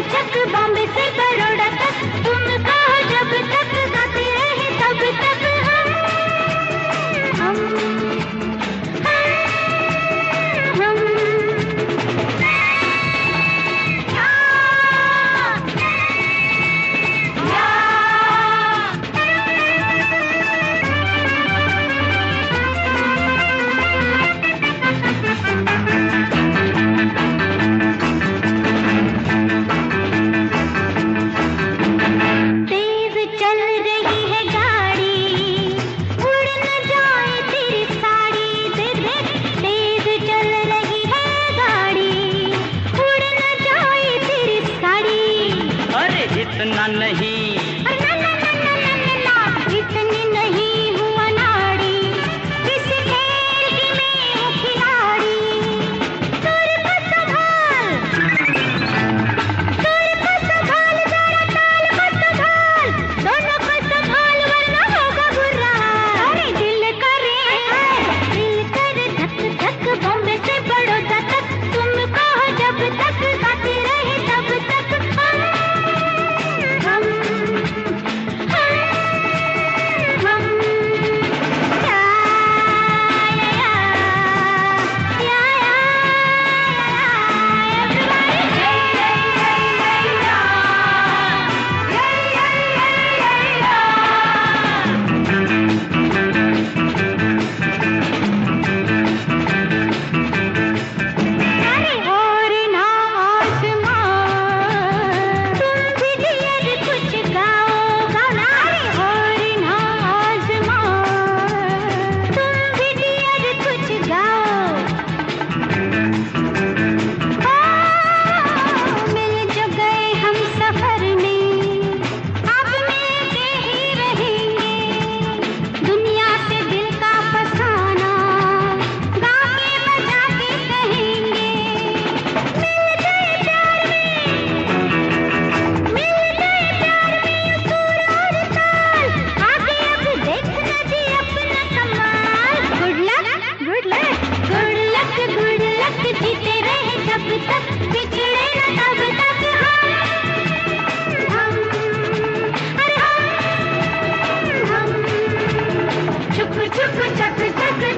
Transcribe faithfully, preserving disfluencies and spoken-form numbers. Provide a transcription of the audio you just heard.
छक बॉम्बे से बड़ौदा तक, तुम कहो जब तक गाते रहे तब तक हम हम हम हम इतना नहीं, ना ना ना ना ना ना, इतनी नहीं हूँ अनाड़ी, किस खेल की मैं हूँ खिलाड़ी। सुर को संभाल, सुर को संभाल, जरा ताल को संभाल, दोनों को संभाल वरना होगा बुरा। अरे दिल करे, दिल करे धक धक बॉम्बे से बड़ौदा तक, तुम कहो जब तक गाते रहे तब तक हम हम हम हम या या या या everybody अरे और ना आसमां, तुम भी जियर कुछ गाओ गाना। अरे और ना आसमां, तुम भी जियर कुछ गाओ। ओ, मिल जो गए हम सफर में, अब मिलके ही रहेंगे। दुनिया से दिल का फसाना गा के बजा के कहेंगे। मिल गए प्यार में, मिल गए प्यार में सुर और ताल, आगे अब देखना जी अपना कमाल। Good luck, good luck, good luck, good luck, जीते रहे जब तक, बिछड़े न तब तक हम हम अरे हम हम छुक छुक छक छक